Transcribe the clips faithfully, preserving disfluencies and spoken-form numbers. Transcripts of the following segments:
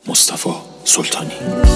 مصطفی سلطانی.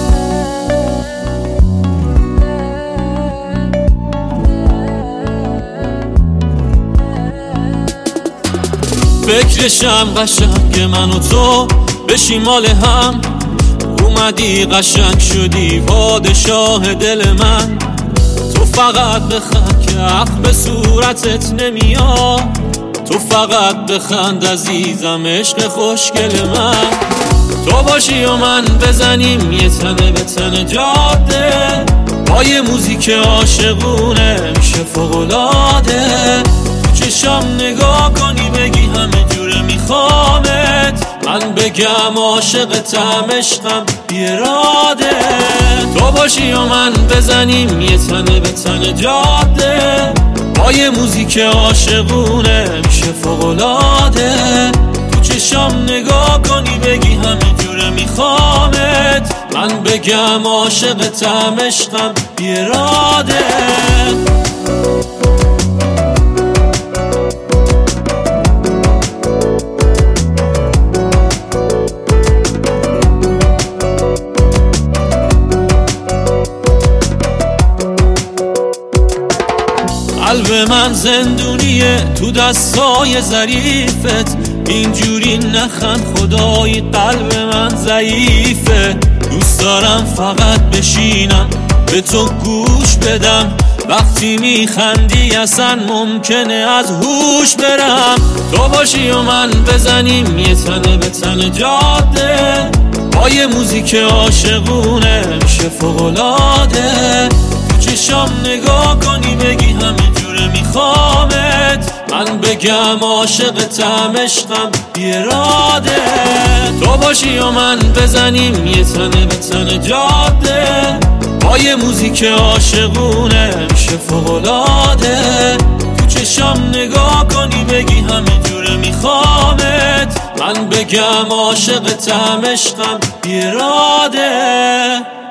فکرشم قشنگ من و تو بشی مال هم، اومدی قشنگ شدی پادشاه دل من. تو فقط بخند که حق به صورتت نمیاد، تو فقط بخند عزیزم عشق خوشگل من. تو باشی و من بزنیم یه تنه به تنه جاده، با یه موزیک عاشقونه میشه فوق‌العاده. تو چشام نگاه کنی بگی همه جوره میخوامت، من بگم عاشقتم عشقم بی اراده. تو باشی و من بزنیم یه تنه به تنه جاده، با یه موزیک عاشقونه میشه فوق‌العاده. تو چشام نگاه کنی بگی همه جوره میخوامت، من بگم عاشقتم عشقم بی اراده. قلب من زندونیه تو دستای ظریفت، اینجوری نخند خدایی قلب من ضعیفه. دوست دارم فقط بشینم به تو گوش بدم، وقتی میخندی اصلا ممکنه از هوش برم. تو باشی و من بزنیم یه تنه به تنه جاده، با یه موزیک عاشقونه میشه فوق‌العاده. تو چشام نگاه کنی بگی همه جوره میخوامت، من بگم عاشقتم عشقم بی اراده. تو باشی و من بزنیم یه تنه به تنه جاده، با یه موزیک عاشقونه میشه فوق‌العاده. تو چشام نگاه کنی بگی همه جوره میخوامت، من بگم عاشقتم عشقم بی اراده.